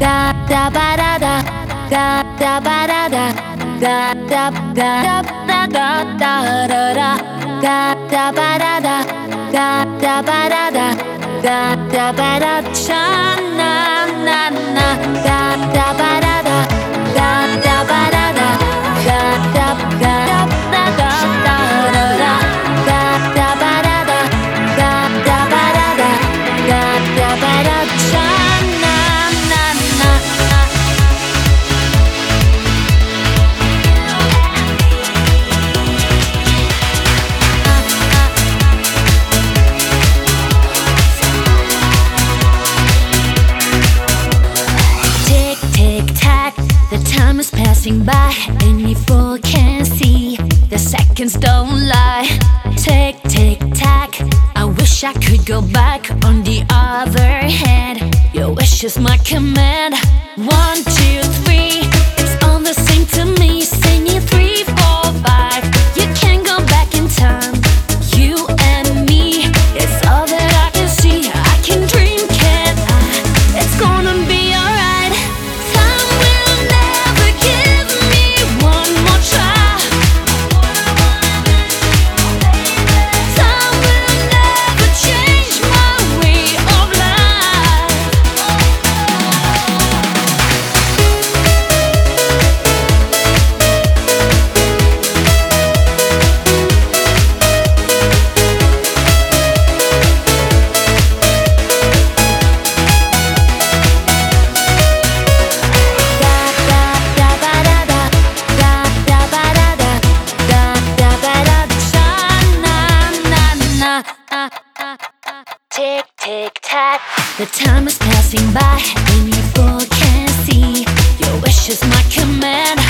da ba da da, da ba da da, da da da da da da da ba da da, da ba da da, da ba da cha na na na, da ba da da, da ba da da, da da da da da da ba da da, da ba da da, da ba da cha na na na. Tick, tick, tack, the time is passing by, and you fool can see the seconds don't lie. Tick, tick, tack, I wish I could go back. On the other hand, your wish is my command. 1, 2, 3, it's all the same to me. Singing 3, 4, 5, you can't go back in time. You and me, it's all that I can see. I can dream, can't I? It's gonna be alright. Time will never give me one more try. Time will never change my way of life. Tick, tick, tack, the time is passing by, and you fool can't see. Your wish is my command.